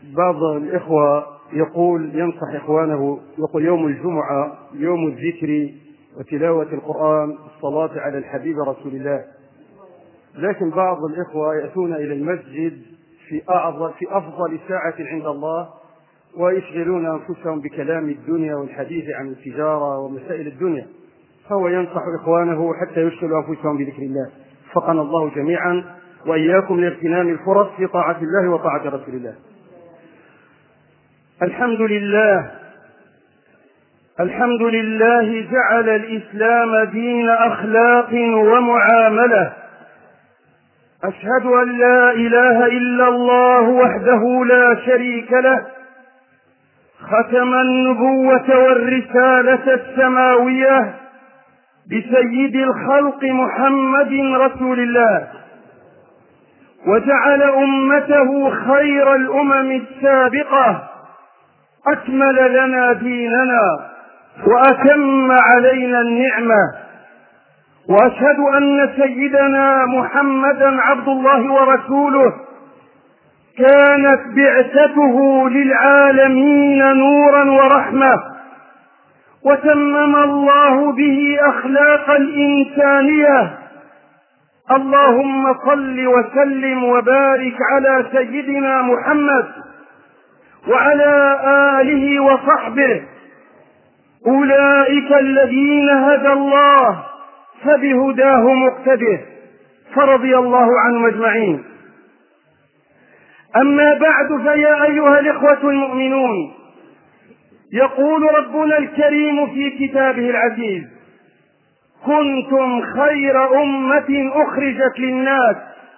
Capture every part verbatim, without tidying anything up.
بعض الإخوة يقول ينصح إخوانه، يقول يوم الجمعة يوم الذكر وتلاوة القرآن الصلاة على الحبيب رسول الله، لكن بعض الإخوة يأتون إلى المسجد في أعظم في أفضل ساعة عند الله ويشغلون أنفسهم بكلام الدنيا والحديث عن التجارة ومسائل الدنيا، فهو ينصح إخوانه حتى يشغلوا أنفسهم بذكر الله. وفقنا الله جميعا وإياكم لاغتنام الفرص في طاعة الله وطاعة رسول الله. الحمد لله الحمد لله جعل الإسلام دين أخلاق ومعاملة. أشهد أن لا إله إلا الله وحده لا شريك له، ختم النبوة والرسالة السماوية بسيد الخلق محمد رسول الله، وجعل أمته خير الأمم السابقة، أكمل لنا ديننا وأتم علينا النعمة. وأشهد أن سيدنا محمدا عبد الله ورسوله، كانت بعثته للعالمين نورا ورحمة، وتمم الله به أخلاق الإنسانية. اللهم صل وسلم وبارك على سيدنا محمد وعلى آله وصحبه، أولئك الذين هدى الله فبهداه مقتده، فرضي الله عنهم أجمعين. أما بعد، فيا أيها الإخوة المؤمنون، يقول ربنا الكريم في كتابه العزيز: كنتم خير أمة أخرجت للناس،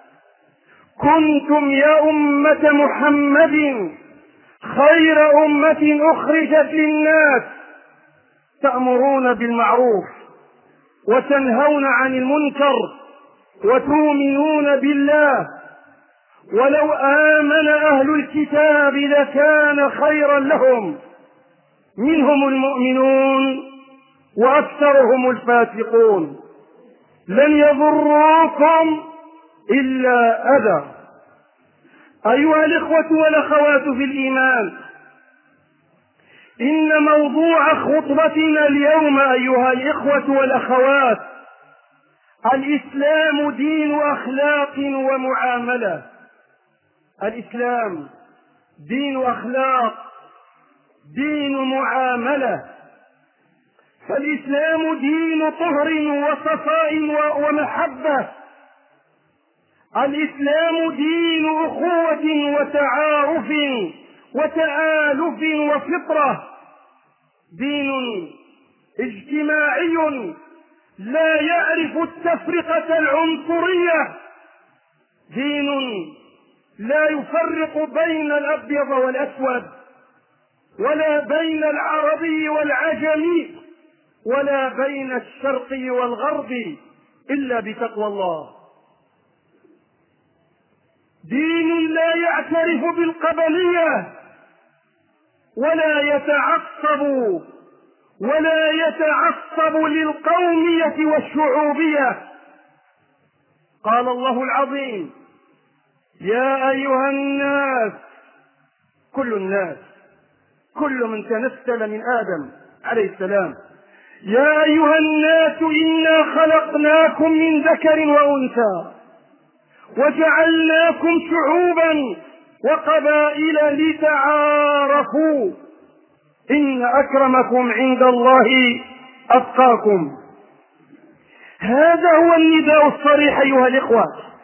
كنتم يا أمة محمد خير أمة أخرجت للناس، تأمرون بالمعروف وتنهون عن المنكر وتؤمنون بالله، ولو آمن أهل الكتاب لكان خيرا لهم، منهم المؤمنون وأكثرهم الفاسقون، لن يضروكم إلا أذى. أيها الإخوة والأخوات في الإيمان، إن موضوع خطبتنا اليوم أيها الإخوة والأخوات الإسلام دين أخلاق ومعاملة. الإسلام دين أخلاق، دين معاملة. فالإسلام دين طهر وصفاء ومحبة. الإسلام دين أخوة وتعارف وتآلف وفطرة، دين اجتماعي لا يعرف التفرقة العنصرية، دين لا يفرق بين الأبيض والأسود، ولا بين العربي والعجمي، ولا بين الشرق والغرب، إلا بتقوى الله. دين لا يعترف بالقبلية، ولا يتعصب ولا يتعصب للقومية والشعوبية. قال الله العظيم: يا أيها الناس، كل الناس، كل من تنسل من آدم عليه السلام، يا أيها الناس إنا خلقناكم من ذكر وأنثى وجعلناكم شعوبا وقبائل لتعارفوا، إن أكرمكم عند الله أتقاكم. هذا هو النداء الصريح أيها الإخوة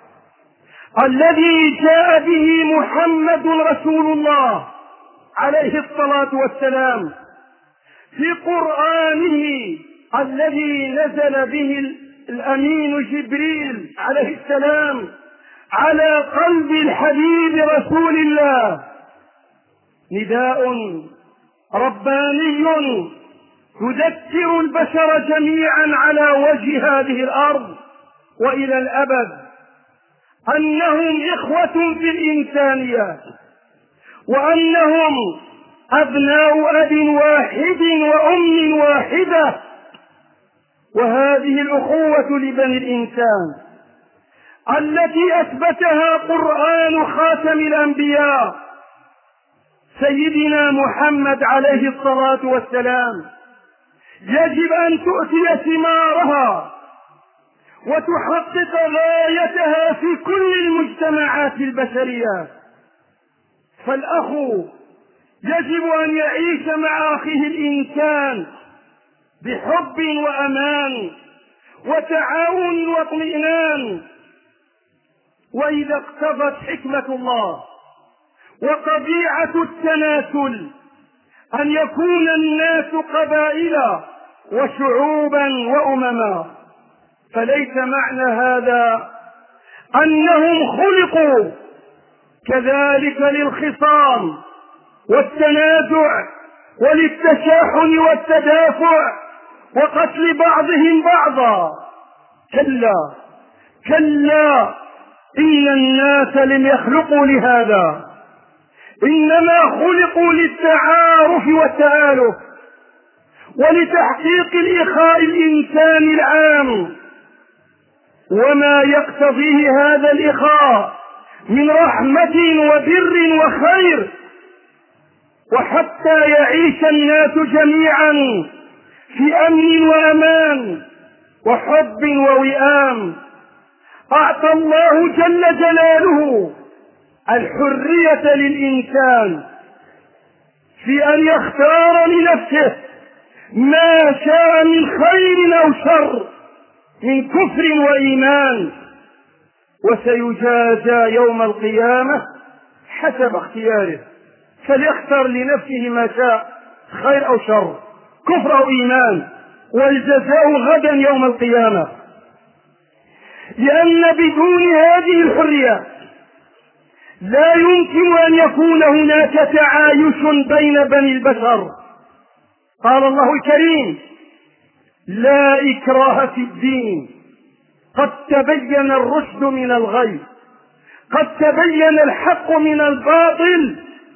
الذي جاء به محمد رسول الله عليه الصلاة والسلام في قرآنه الذي نزل به الأمين جبريل عليه السلام على قلب الحبيب رسول الله. نداء رباني يذكر البشر جميعا على وجه هذه الأرض وإلى الأبد أنهم إخوة في الإنسانية، وأنهم أبناء أب واحد وأم واحدة، وهذه الأخوة لبني الإنسان التي أثبتها قرآن خاتم الأنبياء سيدنا محمد عليه الصلاة والسلام يجب أن تؤتي ثمارها وتحقق غايتها في كل المجتمعات البشرية. فالأخ يجب أن يعيش مع أخيه الإنسان بحب وأمان وتعاون واطمئنان. وإذا اقتضت حكمة الله وطبيعة التناسل أن يكون الناس قبائل وشعوبا وأمما، فليس معنى هذا أنهم خلقوا كذلك للخصام والتنازع وللتشاحن والتدافع وقتل بعضهم بعضا. كلا كلا، إن الناس لم يخلقوا لهذا، إنما خلقوا للتعارف والتآلف ولتحقيق الإخاء الإنساني العام، وما يقتضيه هذا الإخاء من رحمة وبر وخير، وحتى يعيش الناس جميعا في أمن وأمان وحب ووئام. أعطى الله جل جلاله الحرية للإنسان في أن يختار لنفسه ما شاء من خير أو شر، من كفر وإيمان، وسيجازى يوم القيامة حسب اختياره، فليختار لنفسه ما شاء خير أو شر، كفر أو إيمان، والجزاء غدا يوم القيامة. لأن بدون هذه الحرية لا يمكن أن يكون هناك تعايش بين بني البشر. قال الله الكريم: لا إكراه في الدين، قد تبين الرشد من الغي، قد تبين الحق من الباطل.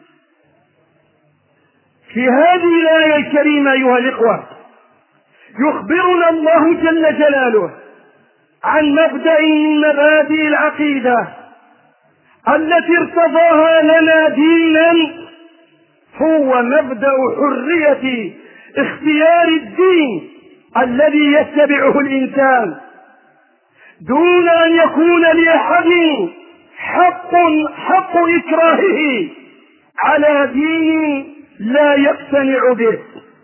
في هذه الآية الكريمة أيها الإخوة يخبرنا الله جل جلاله عن مبدأ من مبادئ العقيدة التي ارتضاها لنا دينا، هو مبدأ حرية اختيار الدين الذي يتبعه الإنسان، دون أن يكون لأحد حق حق إكراهه على دين لا يقتنع به.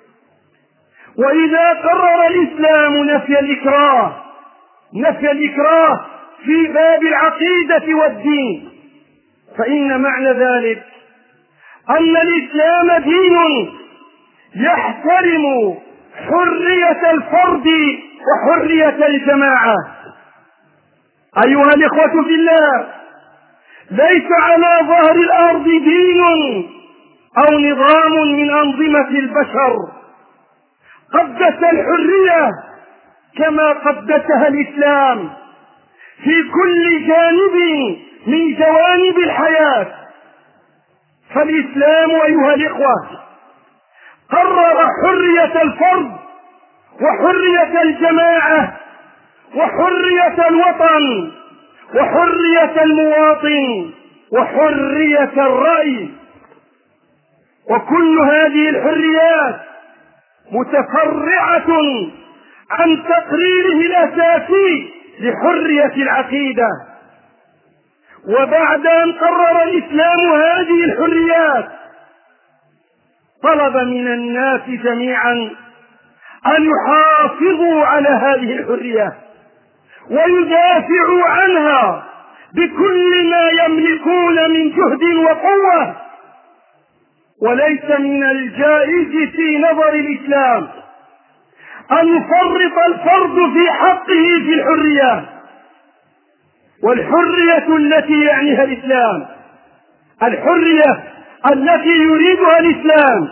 وإذا قرر الإسلام نفي الإكراه نفي الإكراه في باب العقيدة والدين، فإن معنى ذلك أن الإسلام دين يحترم حرية الفرد وحرية الجماعة. أيها الإخوة في الله، ليس على ظهر الأرض دين أو نظام من أنظمة البشر قدس الحرية كما قدسها الإسلام في كل جانب من جوانب الحياة. فالإسلام أيها الإخوة قرر حرية الفرد وحرية الجماعة وحرية الوطن وحرية المواطن وحرية الرأي، وكل هذه الحريات متفرعة عن تقريره الأساسي لحرية العقيدة. وبعد أن قرر الإسلام هذه الحريات طلب من الناس جميعا أن يحافظوا على هذه الحرية ويدافعوا عنها بكل ما يملكون من جهد وقوة. وليس من الجائز في نظر الإسلام أن يفرط الفرد في حقه في الحرية، والحرية التي يعنيها الإسلام، الحرية التي يريدها الإسلام،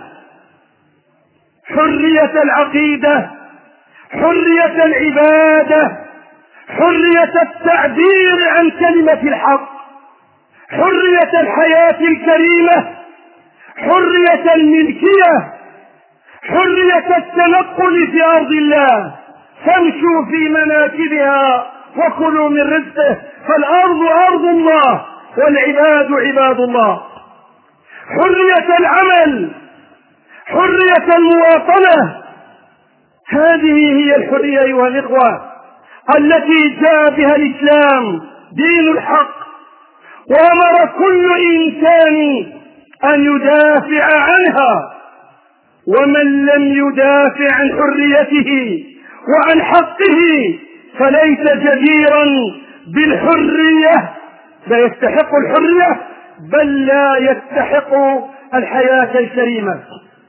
حرية العقيدة، حرية العبادة، حرية التعبير عن كلمة الحق، حرية الحياة الكريمة، حرية الملكية، حرية التنقل في أرض الله، فامشوا في مناكبها وكلوا من رزقه، فالأرض أرض الله والعباد عباد الله. حرية العمل، حرية المواطنة. هذه هي الحرية أيها الإخوة التي جاء بها الإسلام دين الحق، وأمر كل إنسان أن يدافع عنها، ومن لم يدافع عن حريته وعن حقه فليس جديرا بالحرية، لا يستحق الحرية بل لا يستحق الحياة الكريمة.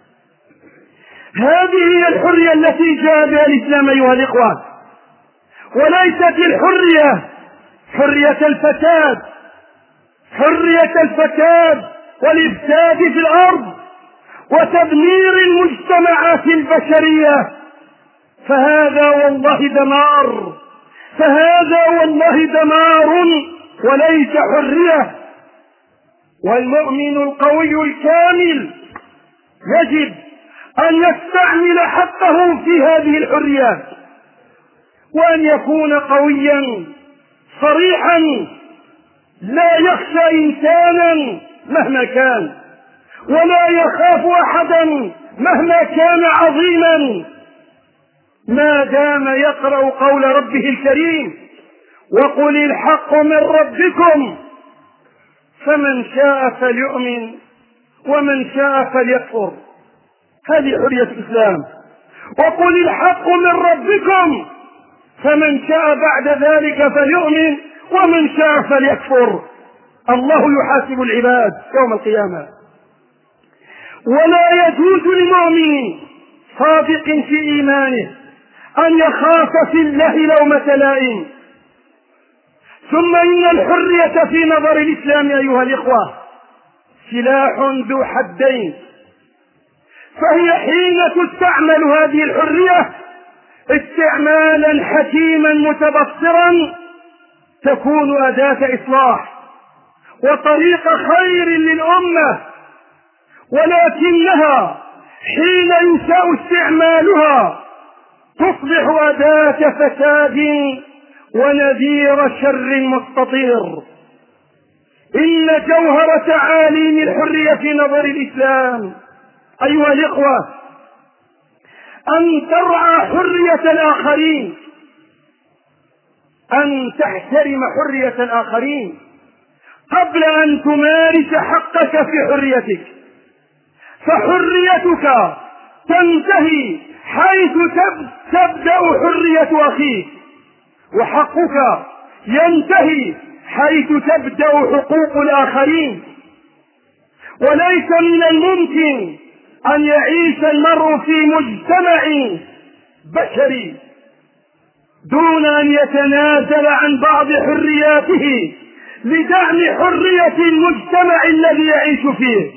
هذه هي الحرية التي جاء بها الإسلام أيها الإخوة، وليست الحرية حرية الفساد، حرية الفساد والإفساد في الأرض وتدمير المجتمعات البشرية، فهذا والله دمار، فهذا والله دمار وليس حرية. والمؤمن القوي الكامل يجب أن يستعمل حقه في هذه الحريات، وأن يكون قويا صريحا لا يخشى إنسانا مهما كان، ولا يخاف أحدا مهما كان عظيما، ما دام يقرأ قول ربه الكريم: وقل الحق من ربكم فمن شاء فليؤمن ومن شاء فليكفر. هذه حرية الإسلام. وقل الحق من ربكم فمن شاء بعد ذلك فليؤمن ومن شاء فليكفر. الله يحاسب العباد يوم القيامة، ولا يجوز لمؤمن صادق في إيمانه أن يخاف في الله لومة لائم. ثم إن الحرية في نظر الإسلام أيها الإخوة سلاح ذو حدين، فهي حين تستعمل هذه الحرية استعمالا حكيما متبصرا تكون أداة إصلاح وطريق خير للأمة، ولكنها حين يساء استعمالها تصبح أداة فساد ونذير شر مستطير. إن جوهر تعاليم الحرية في نظر الإسلام أيها الإخوة أن ترعى حرية الآخرين، أن تحترم حرية الآخرين قبل أن تمارس حقك في حريتك، فحريتك تنتهي حيث تبدأ حرية أخيك، وحقك ينتهي حيث تبدأ حقوق الآخرين. وليس من الممكن أن يعيش المرء في مجتمع بشري دون أن يتنازل عن بعض حرياته لدعم حرية المجتمع الذي يعيش فيه،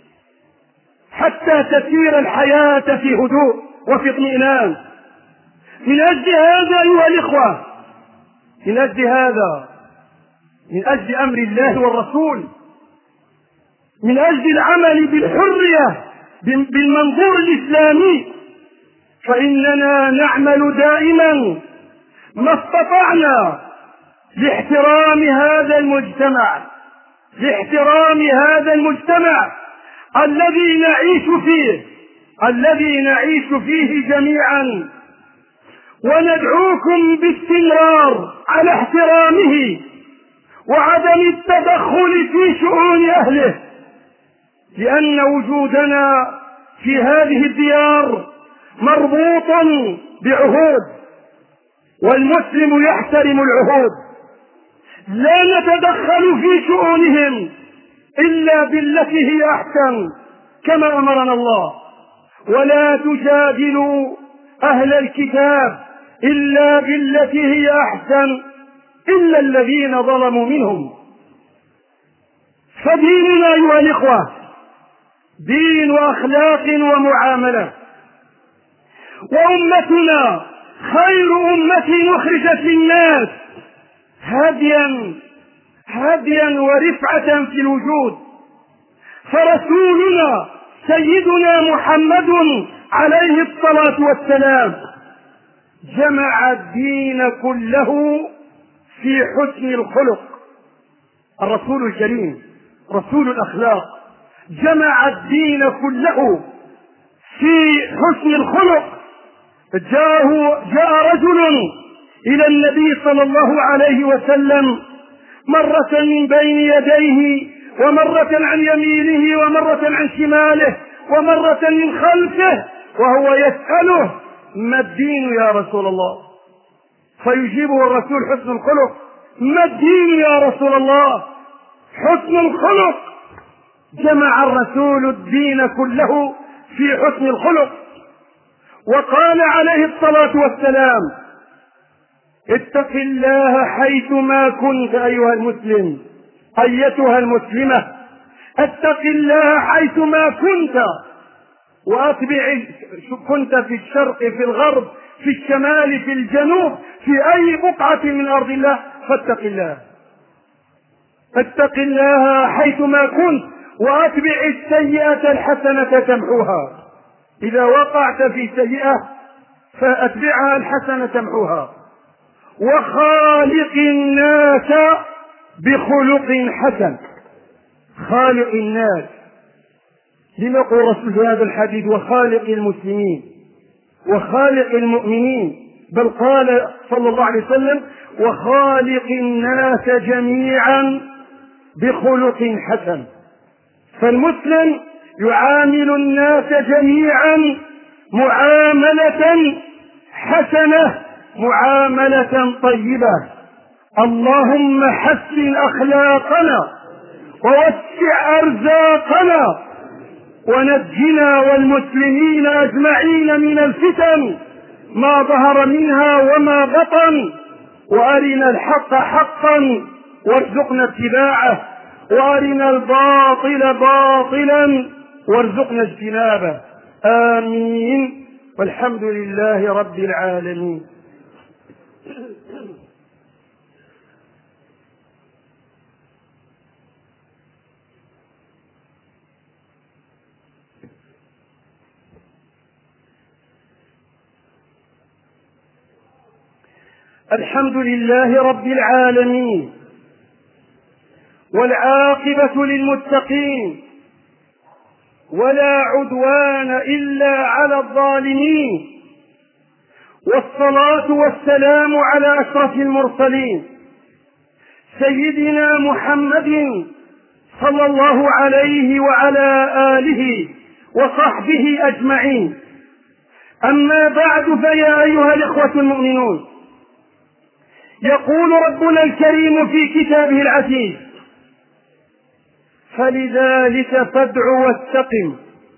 حتى تسير الحياة في هدوء وفي اطمئنان. من أجل هذا أيها الإخوة، من أجل هذا، من أجل أمر الله والرسول، من أجل العمل بالحرية بالمنظور الإسلامي، فإننا نعمل دائما ما استطعنا لاحترام هذا المجتمع، لاحترام هذا المجتمع الذي نعيش فيه، الذي نعيش فيه جميعا، وندعوكم باستمرار على احترامه وعدم التدخل في شؤون أهله، لأن وجودنا في هذه الديار مربوط بعهود، والمسلم يحترم العهود. لا نتدخل في شؤونهم إلا بالتي هي أحسن كما أمرنا الله، ولا تجادلوا أهل الكتاب إلا بالتي هي أحسن إلا الذين ظلموا منهم. فديننا أيها الإخوة دين أخلاق ومعاملة، وأمتنا خير أمة أخرجت للناس هاديا هاديا ورفعة في الوجود. فرسولنا سيدنا محمد عليه الصلاة والسلام جمع الدين كله في حسن الخلق. الرسول الكريم رسول الأخلاق، جمع الدين كله في حسن الخلق. جاءه جاء رجل إلى النبي صلى الله عليه وسلم مرة من بين يديه ومرة عن يمينه ومرة عن شماله ومرة من خلفه، وهو يسأله: ما الدين يا رسول الله؟ فيجيبه الرسول: حسن الخلق. ما الدين يا رسول الله؟ حسن الخلق. جمع الرسول الدين كله في حسن الخلق. وقال عليه الصلاة والسلام: اتق الله حيثما كنت أيها المسلم، أيتها المسلمة، اتق الله حيثما كنت، وأتبع، كنت في الشرق في الغرب في الشمال في الجنوب في أي بقعة من أرض الله، فاتق الله. اتق الله حيثما كنت وأتبع السيئة الحسنة تمحوها. إذا وقعت في سيئة فأتبعها الحسنة تمحوها. وخالق الناس بخلق حسن. خالق الناس، لما يقول الرسول في هذا الحديث: وخالق المسلمين وخالق المؤمنين؟ بل قال صلى الله عليه وسلم: وخالق الناس جميعا بخلق حسن. فالمسلم يعامل الناس جميعا معاملة حسنة، معاملة طيبة. اللهم حسن أخلاقنا ووسع أرزاقنا ونجنا والمسلمين أجمعين من الفتن ما ظهر منها وما بطن، وأرنا الحق حقا وارزقنا اتباعه، وأرنا الباطل باطلا وارزقنا اجتنابه. آمين. والحمد لله رب العالمين. الحمد لله رب العالمين، والعاقبة للمتقين، ولا عدوان إلا على الظالمين، والصلاة والسلام على أشرف المرسلين سيدنا محمد صلى الله عليه وعلى آله وصحبه أجمعين. أما بعد، فيا أيها الإخوة المؤمنون، يقول ربنا الكريم في كتابه العزيز: فلذلك فادع واستقم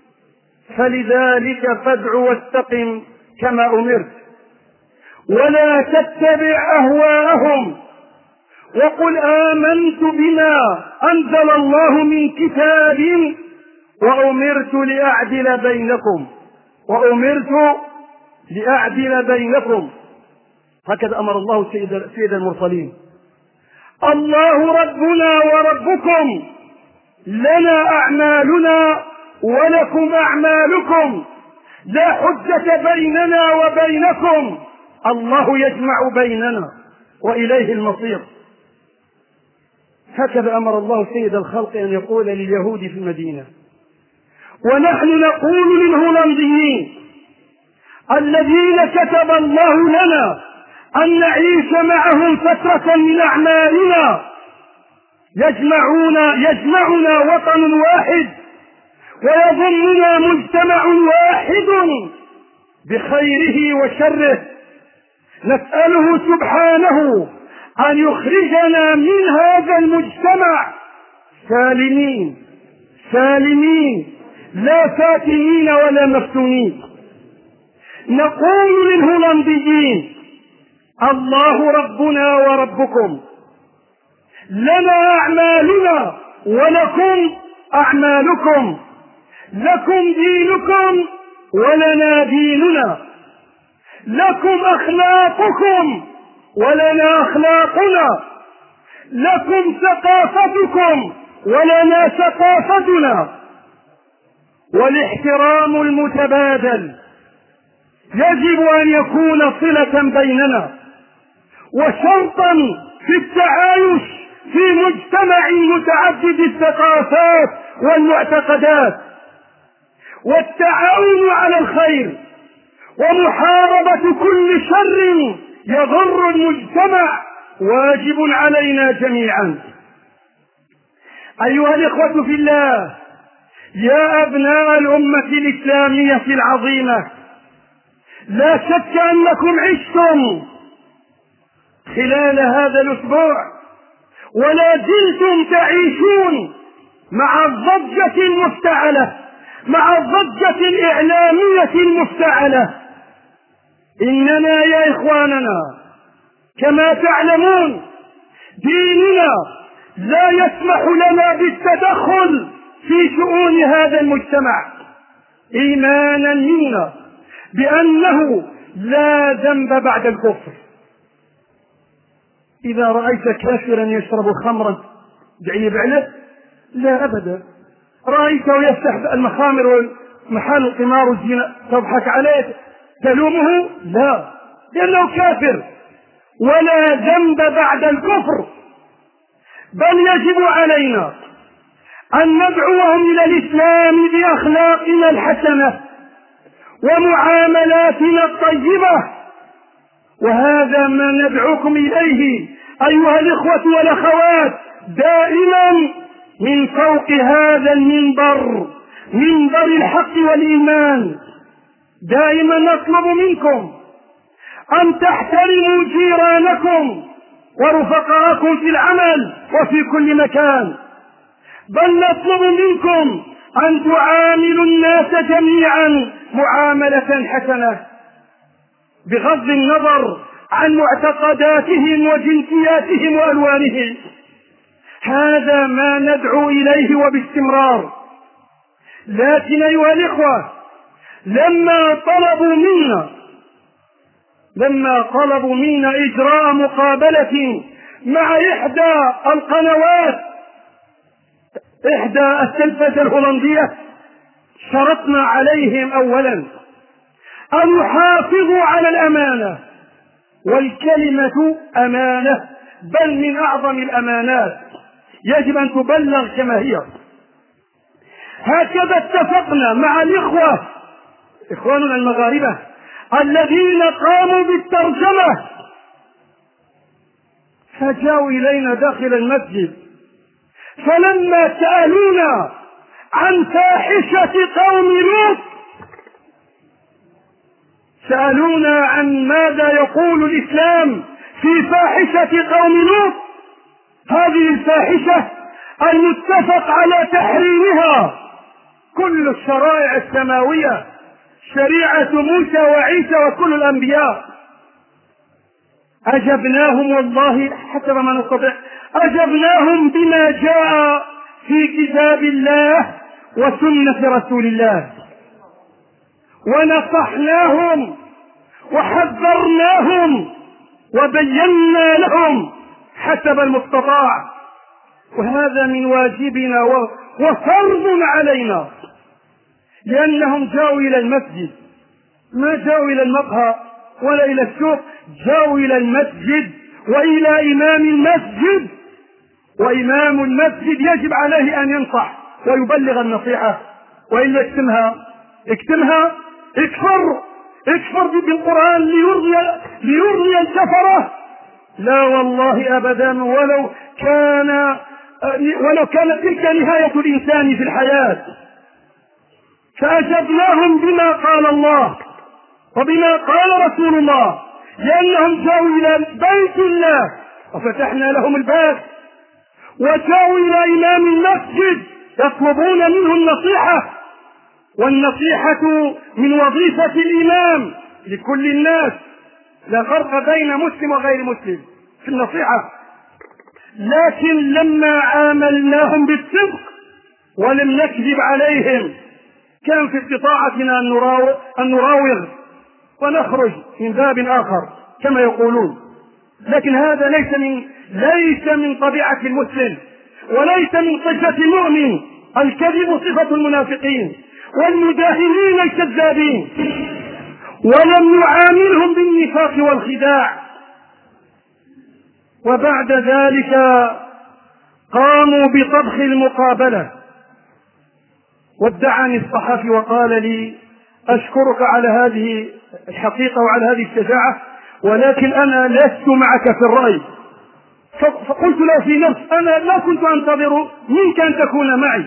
فلذلك فادع واستقم كما أمرت، ولا تتبع أهواءهم، وقل آمنت بما أنزل الله من كتاب وأمرت لأعدل بينكم وأمرت لأعدل بينكم هكذا أمر الله سيد, سيد المرسلين. الله ربنا وربكم، لنا أعمالنا ولكم أعمالكم، لا حجة بيننا وبينكم، الله يجمع بيننا وإليه المصير. هكذا أمر الله سيد الخلق أن يقول لليهود في المدينة. ونحن نقول للهولنديين الذين كتب الله لنا أن نعيش معهم فترة من أعمالنا، يجمعون يجمعنا وطن واحد ويضمنا مجتمع واحد بخيره وشره، نسأله سبحانه أن يخرجنا من هذا المجتمع سالمين سالمين لا فاتنين ولا مفتونين. نقول للهولنديين: الله ربنا وربكم، لنا أعمالنا ولكم أعمالكم، لكم دينكم ولنا ديننا، لكم أخلاقكم ولنا أخلاقنا، لكم ثقافتكم ولنا ثقافتنا. والاحترام المتبادل يجب أن يكون صلة بيننا وشرطا في التعايش في مجتمع متعدد الثقافات والمعتقدات، والتعاون على الخير ومحاربة كل شر يضر المجتمع واجب علينا جميعا. أيها الإخوة في الله، يا أبناء الأمة الإسلامية العظيمة، لا شك أنكم عشتم خلال هذا الأسبوع ولا زلتم تعيشون مع الضجة المفتعلة، مع الضجة الإعلامية المفتعلة. إننا يا إخواننا كما تعلمون ديننا لا يسمح لنا بالتدخل في شؤون هذا المجتمع، إيمانا منا بأنه لا ذنب بعد الكفر. إذا رأيت كافرا يشرب خمرا دعي بعله؟ لا أبدا. رأيته يفتح المخامر ومحال القمار والزنا تضحك عليه تلومه؟ لا، لأنه كافر. ولا ذنب بعد الكفر، بل يجب علينا أن ندعوهم إلى الإسلام بأخلاقنا الحسنة ومعاملاتنا الطيبة، وهذا ما ندعوكم إليه أيها الإخوة والأخوات دائما من فوق هذا المنبر، منبر الحق والإيمان. دائما نطلب منكم أن تحترموا جيرانكم ورفقاءكم في العمل وفي كل مكان، بل نطلب منكم أن تعاملوا الناس جميعا معاملة حسنة بغض النظر عن معتقداتهم وجنسياتهم وألوانهم. هذا ما ندعو إليه وباستمرار. لكن أيها الإخوة، لما طلبوا منا لما طلبوا منا إجراء مقابلة مع إحدى القنوات، إحدى التلفزة الهولندية، شرطنا عليهم أولا أن يحافظوا على الأمانة، والكلمة أمانة، بل من أعظم الأمانات، يجب أن تبلغ كما هي. هكذا اتفقنا مع الإخوة إخواننا المغاربة الذين قاموا بالترجمة، فجاءوا إلينا داخل المسجد، فلما سألونا عن فاحشة قوم لوط، سألونا عن ماذا يقول الإسلام في فاحشة قوم لوط، هذه الفاحشة المتفق على تحريمها كل الشرائع السماوية، شريعة موسى وعيسى وكل الأنبياء. أجبناهم والله حسب ما نستطيع، أجبناهم بما جاء في كتاب الله وسنة رسول الله، ونصحناهم وحذرناهم وبينا لهم حسب المستطاع، وهذا من واجبنا وفرض علينا، لأنهم جاءوا إلى المسجد، ما جاءوا إلى المقهى ولا إلى السوق، جاءوا إلى المسجد وإلى إمام المسجد، وإمام المسجد يجب عليه أن ينصح ويبلغ النصيحة، وإلا اكتمها اكتمها اكفر اكفر بالقرآن ليرضي ليرضي الكفرة. لا والله أبدا، ولو كان ولو كانت تلك نهاية الإنسان في الحياة. فأجبناهم بما قال الله وبما قال رسول الله، لأنهم جاءوا إلى بيت الله وفتحنا لهم الباب، وجاءوا إلى إمام المسجد يطلبون منه النصيحة، والنصيحة من وظيفة الإمام لكل الناس، لا فرق بين مسلم وغير مسلم في النصيحة. لكن لما عاملناهم بالصدق ولم نكذب عليهم، كان في استطاعتنا أن نراوغ ونخرج من باب آخر كما يقولون، لكن هذا ليس من ليس من طبيعة المسلم، وليس من صفة المؤمن. الكذب صفة المنافقين والمداهنين الكذابين، ولم نعاملهم بالنفاق والخداع. وبعد ذلك قاموا بطبخ المقابلة، ودعني الصحفي وقال لي أشكرك على هذه الحقيقة وعلى هذه الشجاعة، ولكن أنا لست معك في الرأي. فقلت له في نفس أنا لا كنت أنتظر منك أن تكون معي.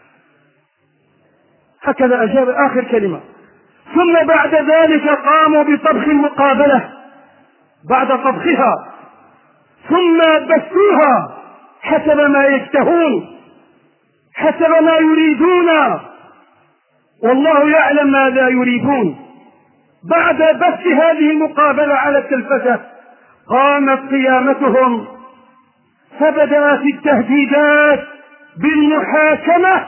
هكذا أجاب آخر كلمة. ثم بعد ذلك قاموا بطبخ المقابلة بعد طبخها، ثم بثوها حسب ما يشتهون حسب ما يريدون، والله يعلم ماذا يريدون. بعد بث هذه المقابلة على التلفزة قامت قيامتهم، فبدأت التهديدات بالمحاكمة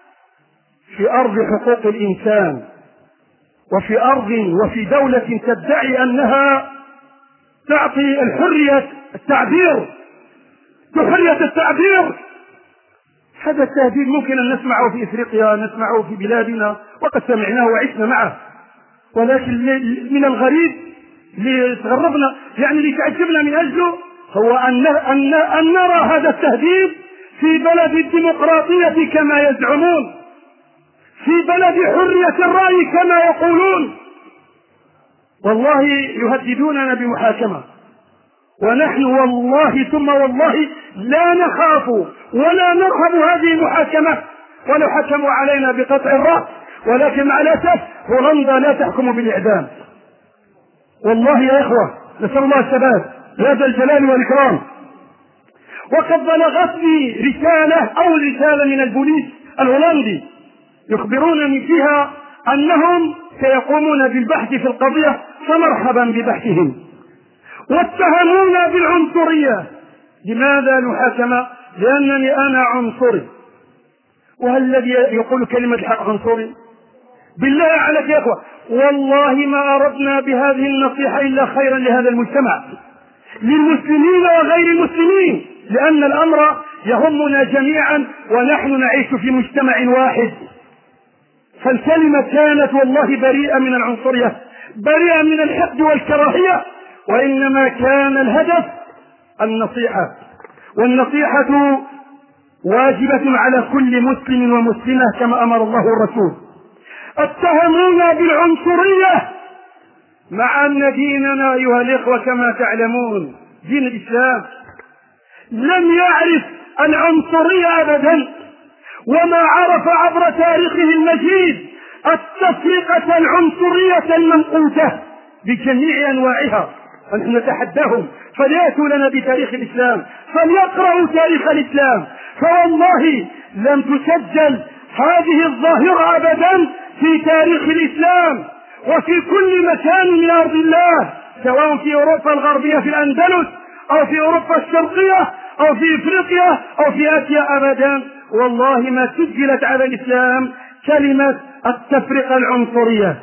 في أرض حقوق الإنسان، وفي أرض وفي دولة تدعي أنها تعطي الحرية التعبير حرية التعبير. هذا التهديد ممكن أن نسمعه في إفريقيا، نسمعه في بلادنا وقد سمعناه وعشنا معه، ولكن من الغريب لتغربنا يعني لتعجبنا من أجله هو أن, أن, أن نرى هذا التهديد في بلد الديمقراطية كما يزعمون، في بلد حرية الرأي كما يقولون. والله يهددوننا بمحاكمة، ونحن والله ثم والله لا نخاف ولا نرهب هذه المحاكمة، ولو حكموا علينا بقطع الرأس، ولكن مع الأسف هولندا لا تحكم بالإعدام. والله يا إخوة نسأل الله الثبات يا ذا الجلال والإكرام. وقد بلغتني رسالة أو رسالة من البوليس الهولندي يخبرونني فيها أنهم سيقومون بالبحث في القضية، فمرحبا ببحثهم. واتهمونا بالعنصرية. لماذا المحاكمة؟ لأنني أنا عنصري. وهل الذي يقول كلمة الحق عنصري؟ بالله عليك يا أخوة والله ما أردنا بهذه النصيحة إلا خيرا لهذا المجتمع، للمسلمين وغير المسلمين، لأن الأمر يهمنا جميعا ونحن نعيش في مجتمع واحد. فالكلمة كانت والله بريئة من العنصرية، بريئة من الحقد والكراهية، وإنما كان الهدف النصيحة، والنصيحة واجبة على كل مسلم ومسلمة كما أمر الله الرسول. اتهمونا بالعنصرية مع أن ديننا أيها الإخوة كما تعلمون دين الإسلام لم يعرف العنصرية أبدا، وما عرف عبر تاريخه المجيد التفرقة العنصرية المنقوطة بجميع أنواعها. نحن نتحداهم فليأتوا لنا بتاريخ الإسلام، فليقرأوا تاريخ الإسلام، فوالله لم تسجل هذه الظاهرة أبدا في تاريخ الإسلام وفي كل مكان من أرض الله، سواء في أوروبا الغربية في الأندلس أو في أوروبا الشرقية أو في إفريقيا أو في آسيا أبدا. والله ما سجلت على الإسلام كلمة التفرقة العنصرية.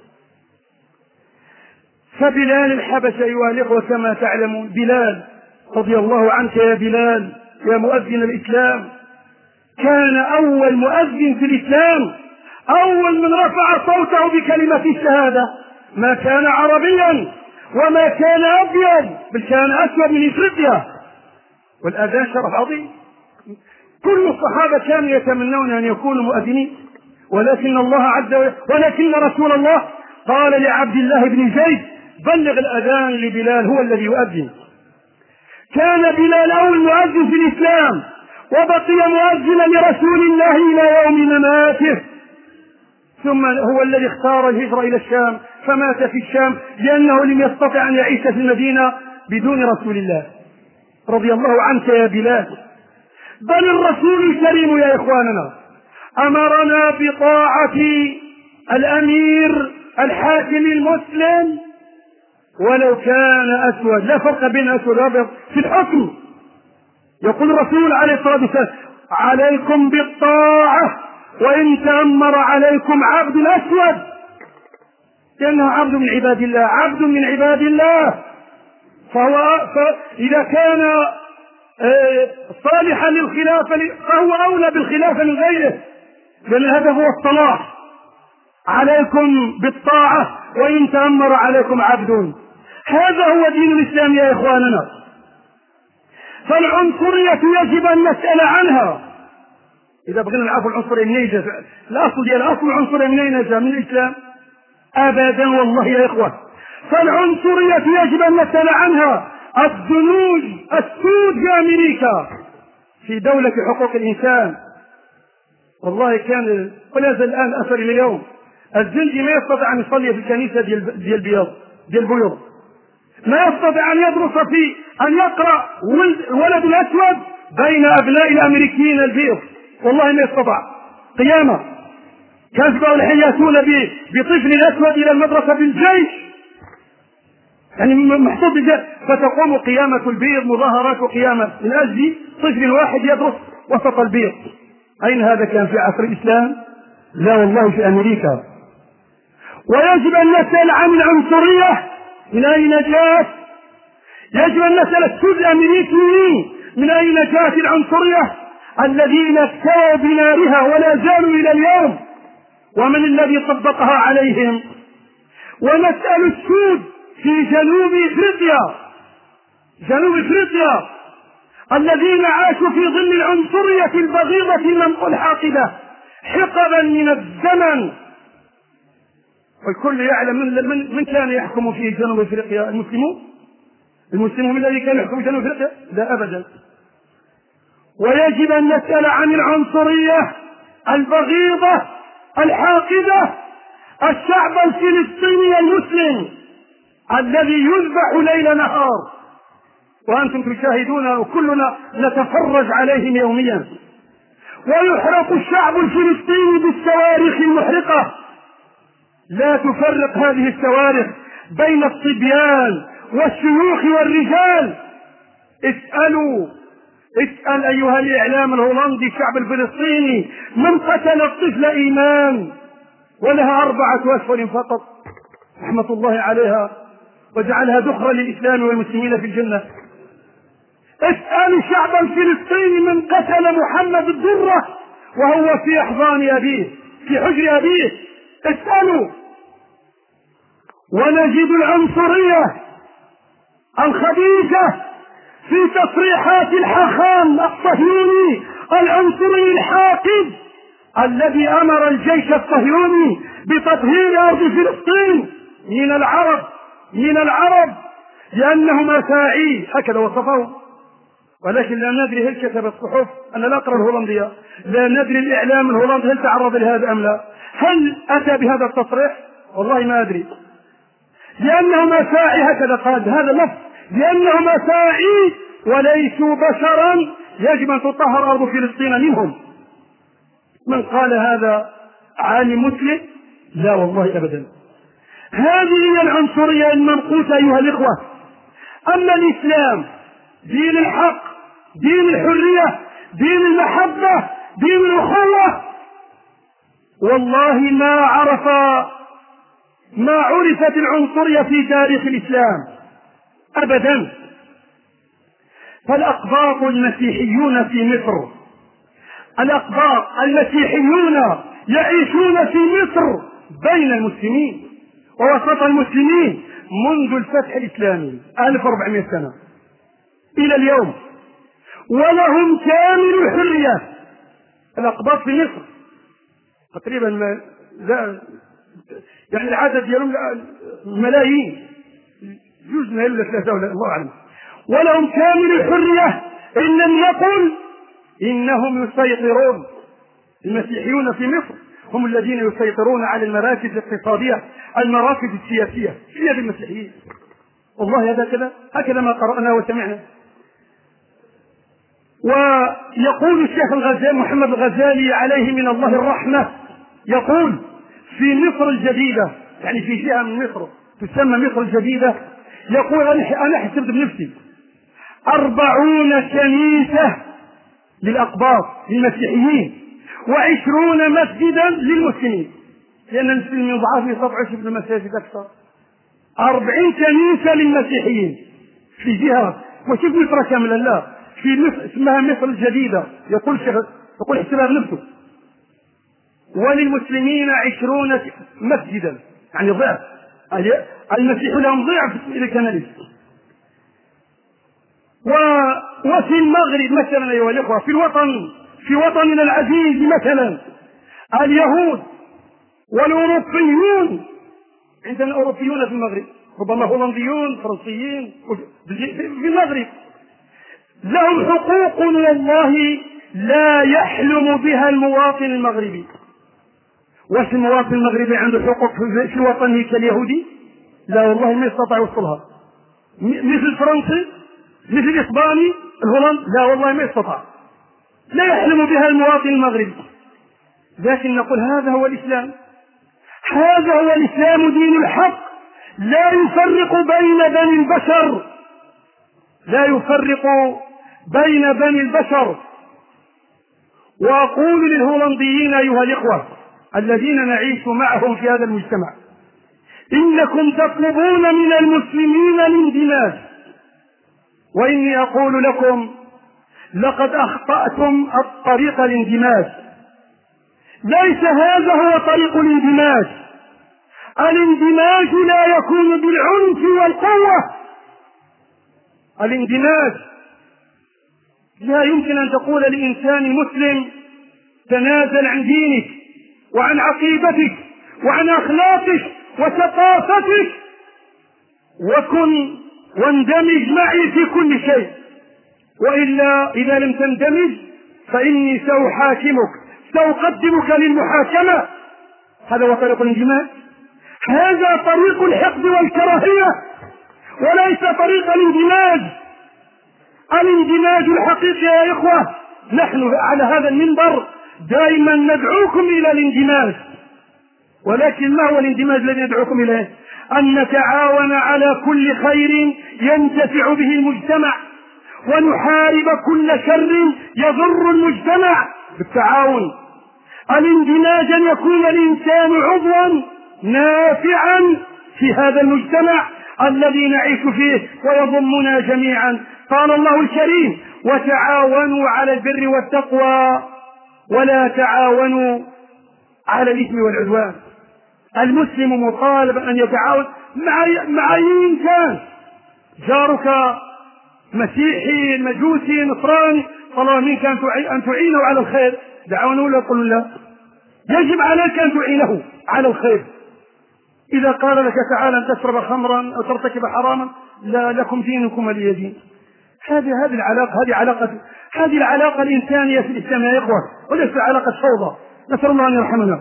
فبلال الحبشة أيها الإخوة كما تعلمون، بلال رضي الله عنك يا بلال يا مؤذن الإسلام، كان أول مؤذن في الإسلام، أول من رفع صوته بكلمة الشهادة. ما كان عربيا وما كان أبيض، بل كان أسود من إفريقيا، والأذان شرف عظيم. كل الصحابة كانوا يتمنون أن يكونوا مؤذنين، ولكن الله عز وجل ولكن رسول الله قال لعبد الله بن زيد بلغ الأذان لبلال هو الذي يؤذن. كان بلال أول مؤذن في الإسلام، وبقي مؤذنا لرسول الله إلى يوم مماته، ثم هو الذي اختار الهجرة إلى الشام، فمات في الشام لأنه لم يستطع أن يعيش في المدينة بدون رسول الله. رضي الله عنك يا بلال. بل الرسول الكريم يا إخواننا أمرنا بطاعة الأمير الحاكم المسلم ولو كان أسود، لا فرق بين أسود وأبيض في الحكم. يقول الرسول عليه الصلاة والسلام عليكم بالطاعة وإن تأمر عليكم عبد أسود، لأنه عبد من عباد الله، عبد من عباد الله، فهو إذا كان صالحا للخلافة فهو أولى بالخلافة من غيره، لأن هذا هو الصلاح. عليكم بالطاعة وإن تأمر عليكم عبد، هذا هو دين الإسلام يا إخواننا. فالعنصرية يجب أن نسأل عنها، إذا بغينا نعرفوا العنصرية منين جات، الأصل ديال الأصل العنصرية منين جاء؟ من الإسلام؟ أبدا والله يا إخوة. فالعنصرية يجب أن نسأل عنها. الذنوب السود في أمريكا في دولة حقوق الإنسان، والله كان ولا زال الآن أثر اليوم، الزندي ما يستطيع أن يصلي في الكنيسة ديال ديال البيض ديال البيوض، ما يستطيع أن يدرس في أن يقرأ الولد الأسود بين أبناء الأمريكيين البيض، والله ما يستطيع. قيامة كذبوا الحياتون بطفل الأسود إلى المدرسة بالجيش، يعني محطوط بالجيش، فتقوم قيامة البيض، مظاهرات وقيامة من أجل طفل واحد يدرس وسط البيض. أين هذا كان في عصر الإسلام؟ لا والله في أمريكا. ويجب أن نسأل عن العنصرية من أين جاءت. يجب أن نسأل السود الأمريكيين من أين جاءت العنصرية الذين اكتووا بنارها ولا زالوا إلى اليوم، ومن الذي طبقها عليهم. ونسأل السود في جنوب إفريقيا جنوب إفريقيا الذين عاشوا في ظل العنصرية البغيضة الحاقدة حقبا من الزمن، والكل يعلم من, من, من كان يحكم في جنوب افريقيا؟ المسلمون المسلمون الذي كان يحكم في جنوب افريقيا؟ لا ابدا. ويجب ان نسأل عن العنصرية البغيضة الحاقدة الشعب الفلسطيني المسلم الذي يذبح ليل نهار وانتم تشاهدون وكلنا نتفرج عليهم يوميا، ويحرق الشعب الفلسطيني بالصواريخ المحرقة. لا تفرق هذه الصواريخ بين الصبيان والشيوخ والرجال. اسألوا اسأل أيها الإعلام الهولندي الشعب الفلسطيني من قتل الطفل إيمان ولها أربعة أشهر فقط رحمة الله عليها وجعلها ذخرا للإسلام والمسلمين في الجنة. اسألوا الشعب الفلسطيني من قتل محمد الدرة وهو في أحضان أبيه في حجر أبيه. اسألوا. ونجد العنصرية الخبيثة في تصريحات الحاخام الصهيوني العنصري الحاقد الذي أمر الجيش الصهيوني بتطهير أرض فلسطين من العرب من العرب لأنهم أفاعي، هكذا وصفوه. ولكن لا ندري هل كتب الصحف، أنا لا أقرأ الهولندية، لا ندري الإعلام الهولندي هل تعرض لهذا أم لا، هل أتى بهذا التصريح؟ والله ما أدري. لأنهم أفاعي، هكذا قال هذا لفظ، لأنهم أفاعي وليسوا بشرا يجب أن تطهر أرض فلسطين منهم. من قال هذا عالم مسلم؟ لا والله أبدا. هذه هي العنصرية المنقوصة أيها الإخوة. أما الإسلام دين الحق، دين الحرية، دين المحبة، دين الأخوة، والله ما عرف ما عرفت العنصرية في تاريخ الإسلام أبدا. فالأقباط المسيحيون في مصر، الأقباط المسيحيون يعيشون في مصر بين المسلمين ووسط المسلمين منذ الفتح الإسلامي ألف وأربعمائة سنة إلى اليوم، ولهم كامل الحرية. الأقباط في مصر تقريبا ما لا يعني العدد ديالهم ملايين، جوج ملايين ولا ثلاثة ولا الله أعلم، ولهم كامل الحرية إن لم يقل إنهم يسيطرون. المسيحيون في مصر هم الذين يسيطرون على المراكز الاقتصادية، المراكز السياسية في يد المسيحيين. والله هذا كذا هكذا ما قرأنا وسمعنا. ويقول الشيخ الغزالي محمد الغزالي عليه من الله الرحمة، يقول في مصر الجديدة، يعني في جهة من مصر تسمى مصر الجديدة، يقول أنا حسبت بنفسي أربعون كنيسة للأقباط للمسيحيين وعشرون مسجدا للمسلمين، لأن المسلمين ضعاف يستطيعوا في المساجد أكثر. أربعين كنيسة للمسيحيين في جهة، وشوف مصر كاملة لا، في مصر اسمها مصر الجديدة، يقول شيخ يقول حسبها بنفسه، وللمسلمين عشرون مسجدا، يعني ضعف. المسيح لهم ضعف الكنائس. وفي المغرب مثلا أيها الأخوة، في الوطن في وطننا العزيز مثلا اليهود والأوروبيون، عندنا أوروبيون في المغرب، ربما هولنديون فرنسيين في المغرب، لهم حقوق والله لا يحلم بها المواطن المغربي. واش المواطن المغربي عنده حقوق في وطنه كاليهودي؟ لا والله ما يستطيع يوصلها. مثل الفرنسي، مثل الإسباني، الهولندي، لا والله ما يستطيع، لا يحلم بها المواطن المغربي. لكن نقول هذا هو الإسلام، هذا هو الإسلام دين الحق، لا يفرق بين بني البشر، لا يفرق بين بني البشر. وأقول للهولنديين أيها الإخوة الذين نعيش معهم في هذا المجتمع: إنكم تطلبون من المسلمين الاندماج، وإني أقول لكم لقد أخطأتم الطريق الاندماج. ليس هذا هو طريق الاندماج. الاندماج لا يكون بالعنف والقوة. الاندماج لا يمكن أن تقول لإنسان مسلم تنازل عن دينك وعن عقيدتك وعن أخلاقك وثقافتك وكن واندمج معي في كل شيء، وإلا إذا لم تندمج فإني سأحاكمك، سأقدمك للمحاكمة. هذا هو طريق الاندماج. هذا طريق الحقد والكراهية وليس طريق الاندماج. الاندماج الحقيقي يا إخوة، نحن على هذا المنبر دائما ندعوكم إلى الاندماج، ولكن ما هو الاندماج الذي ندعوكم إليه؟ أن نتعاون على كل خير ينتفع به المجتمع، ونحارب كل شر يضر المجتمع بالتعاون. الاندماج أن يكون الإنسان عضوا نافعا في هذا المجتمع الذي نعيش فيه ويضمنا جميعا. قال الله الكريم: وتعاونوا على البر والتقوى ولا تعاونوا على الإثم والعدوان. المسلم مطالب أن يتعاون مع مع أي إنسان، جارك مسيحي مجوسي نصراني، طلب منك أن تعينه على الخير، دعونه ولا تقول لا؟ يجب عليك أن تعينه على الخير. إذا قال لك تعالى أن تشرب خمرا أو ترتكب حراما، لا، لكم دينكم ولي دين. هذه هذه العلاقة هذه علاقة هذه العلاقة الإنسانية في الإسلام يا إخوة، وليس علاقة فوضى. نسأل الله أن يرحمنا.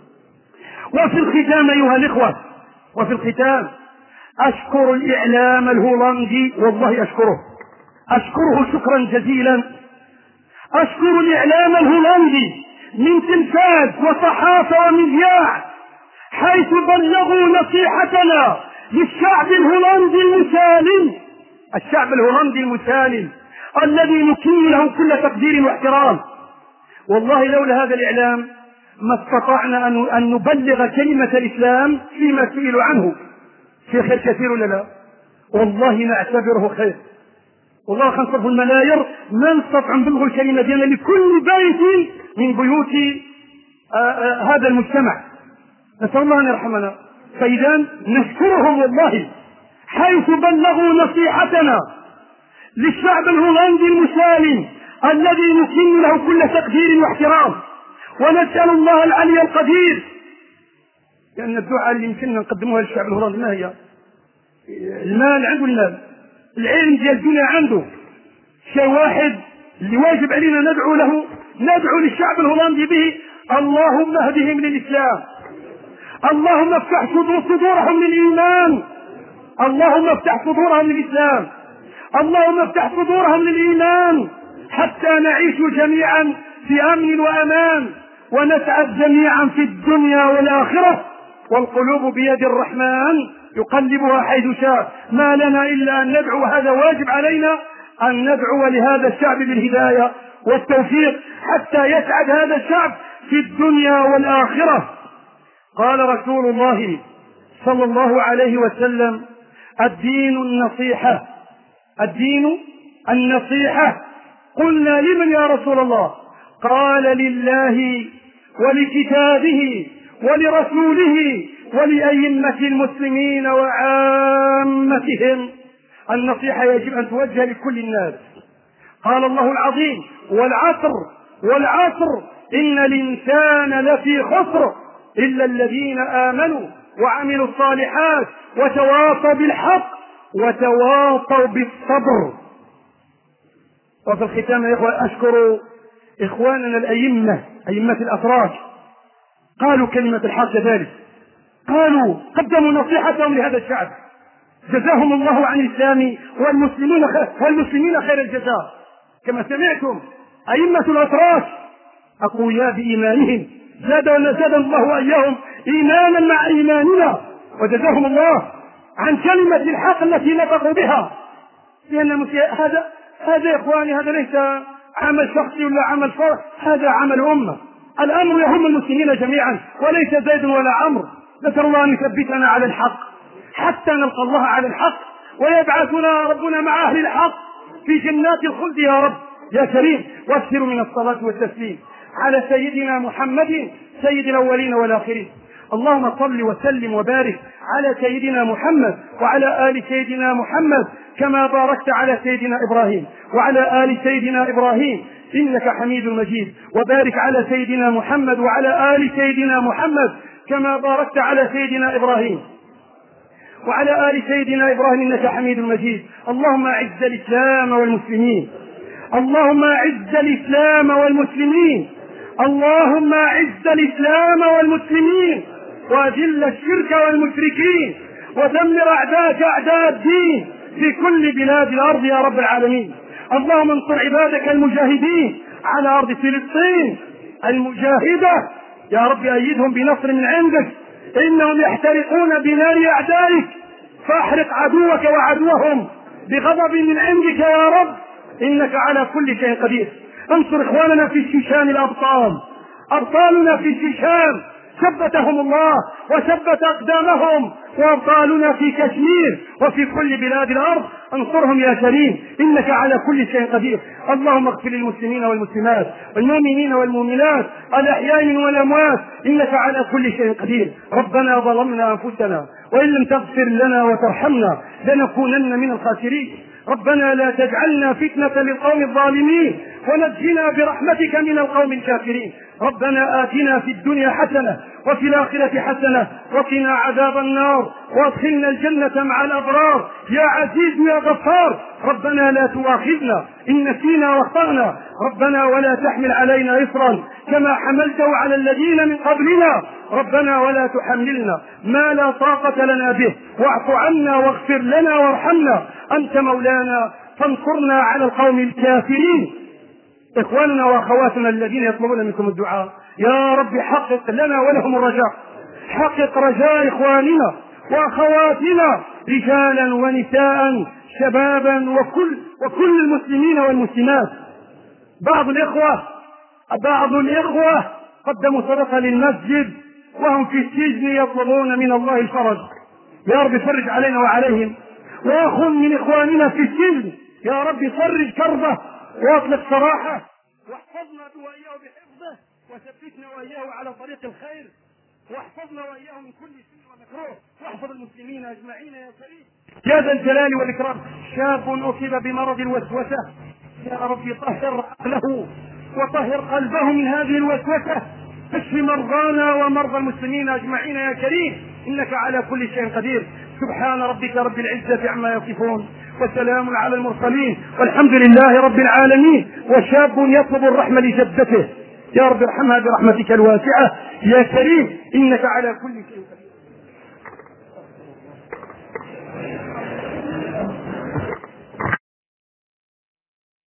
وفي الختام أيها الإخوة، وفي الختام أشكر الإعلام الهولندي، والله أشكره أشكره شكرا جزيلا. أشكر الإعلام الهولندي من تلفاز وصحافة ومذياع، حيث بلغوا نصيحتنا للشعب الهولندي المسالم، الشعب الهولندي المسالم الذي نكن له كل تقدير واحترام. والله لولا هذا الإعلام ما استطعنا أن نبلغ كلمة الإسلام فيما سئلوا عنه. في خير كثير ولا لا؟ والله نعتبره خير، والله خنصرف الملاير ما نستطيع نبلغ الكلمة ديالنا لكل بيت من بيوت آآ آآ هذا المجتمع. نسأل الله أن يرحمنا. فإذا نشكرهم والله حيث بلغوا نصيحتنا للشعب الهولندي المسالم الذي نكن له كل تقدير واحترام. ونسأل الله العلي القدير، لأن الدعاء اللي يمكننا نقدموها للشعب الهولندي ما هي؟ المال عنده، المال، العلم ديال الدنيا عنده. شيء واحد اللي واجب علينا ندعو له، ندعو للشعب الهولندي به: اللهم اهدهم للإسلام، اللهم افتح صدورهم للإيمان، اللهم افتح صدورهم للإسلام، اللهم افتح صدورهم للإيمان، حتى نعيش جميعا في أمن وأمان ونسعد جميعا في الدنيا والآخرة. والقلوب بيد الرحمن يقلبها حيث شاء. ما لنا إلا أن ندعو، هذا واجب علينا أن ندعو لهذا الشعب بالهداية والتوفيق حتى يسعد هذا الشعب في الدنيا والآخرة. قال رسول الله صلى الله عليه وسلم: الدين النصيحة، الدين النصيحة. قلنا: لمن يا رسول الله؟ قال: لله ولكتابه ولرسوله ولأئمة المسلمين وعامتهم. النصيحة يجب أن توجه لكل الناس. قال الله العظيم: والعصر والعصر إن الإنسان لفي خسر إلا الذين آمنوا وعملوا الصالحات وتواصوا بالحق وتواصوا بالصبر. وفي الختام يا إخوة أشكر إخواننا الأئمة أئمة الأتراك، قالوا كلمة الحق ذلك، قالوا قدموا نصيحتهم لهذا الشعب، جزاهم الله عن الإسلام والمسلمين خير والمسلمين خير الجزاء. كما سمعتم أئمة الأتراك أقوياء بإيمانهم، زادنا زاد الله وإياهم إيمانا مع إيماننا، وجزاهم الله عن كلمة الحق التي نطقوا بها. لأن هذا هذا يا إخواني هذا ليس عمل شخصي ولا عمل فرد، هذا عمل أمة. الأمر يهم المسلمين جميعا وليس زيد ولا عمرو. نسأل الله أن يثبتنا على الحق حتى نلقى الله على الحق ويبعثنا ربنا مع أهل الحق في جنات الخلد يا رب يا كريم. واكثر من الصلاة والتسليم على سيدنا محمد سيد الأولين والآخرين. اللهم صل وسلم وبارك على سيدنا محمد وعلى آل سيدنا محمد كما باركت على سيدنا إبراهيم وعلى آل سيدنا إبراهيم إنك حميد مجيد. وبارك على سيدنا محمد وعلى آل سيدنا محمد كما باركت على سيدنا إبراهيم وعلى آل سيدنا إبراهيم إنك حميد مجيد. اللهم أعز الإسلام والمسلمين، اللهم أعز الإسلام والمسلمين، اللهم أعز الإسلام والمسلمين وأذل الشرك والمشركين ودمر أعداءك أعداء الدين في كل بلاد الأرض يا رب العالمين. اللهم انصر عبادك المجاهدين على أرض فلسطين المجاهدة يا رب، أيدهم بنصر من عندك، إنهم يحترقون بنار أعدائك، فاحرق عدوك وعدوهم بغضب من عندك يا رب إنك على كل شيء قدير. انصر إخواننا في الشيشان الأبطال، أبطالنا في الشيشان ثبتهم الله وثبت أقدامهم، وأبطالنا في كشمير وفي كل بلاد الأرض انصرهم يا كريم إنك على كل شيء قدير. اللهم اغفر للمسلمين والمسلمات والمؤمنين والمؤمنات الأحياء من والأموات إنك على كل شيء قدير. ربنا ظلمنا أنفسنا وإن لم تغفر لنا وترحمنا لنكونن من الخاسرين. ربنا لا تجعلنا فتنة للقوم الظالمين ونجنا برحمتك من القوم الكافرين. ربنا آتنا في الدنيا حسنة وفي الآخرة حسنة وقنا عذاب النار وادخلنا الجنة مع الأبرار يا عزيز يا غفار. ربنا لا تؤاخذنا إن نسينا واخطأنا، ربنا ولا تحمل علينا إصرا كما حملته على الذين من قبلنا، ربنا ولا تحملنا ما لا طاقة لنا به، واعف عنا واغفر لنا وارحمنا، أنت مولانا فانصرنا على القوم الكافرين. إخواننا وأخواتنا الذين يطلبون منكم الدعاء يا رب حقق لنا ولهم الرجاء، حقق رجاء إخواننا وأخواتنا رجالا ونساء شبابا وكل وكل المسلمين والمسلمات. بعض الإخوة بعض الإخوة قدموا صدقة للمسجد وهم في السجن يطلبون من الله الفرج، يا رب فرج علينا وعليهم. وأخ من إخواننا في السجن يا رب فرج كربه واطلق سراحه، واحفظنا وإياه بحفظه وثبتنا وإياه على طريق الخير، واحفظنا وإياه من كل سوء ومكروه، واحفظ المسلمين أجمعين يا كريم يا ذا الجلال والإكرام. شاب أصيب بمرض الوسوسة يا رب طهر عقله وطهر قلبه من هذه الوسوسة، اشف مرضانا ومرضى المسلمين أجمعين يا كريم إنك على كل شيء قدير. سبحان ربك رب العزة عما يصفون وسلام على المرسلين والحمد لله رب العالمين. وشاب يطلب الرحمة لجدته يا رب ارحمها برحمتك الواسعة يا كريم إنك على كل شيء قدير.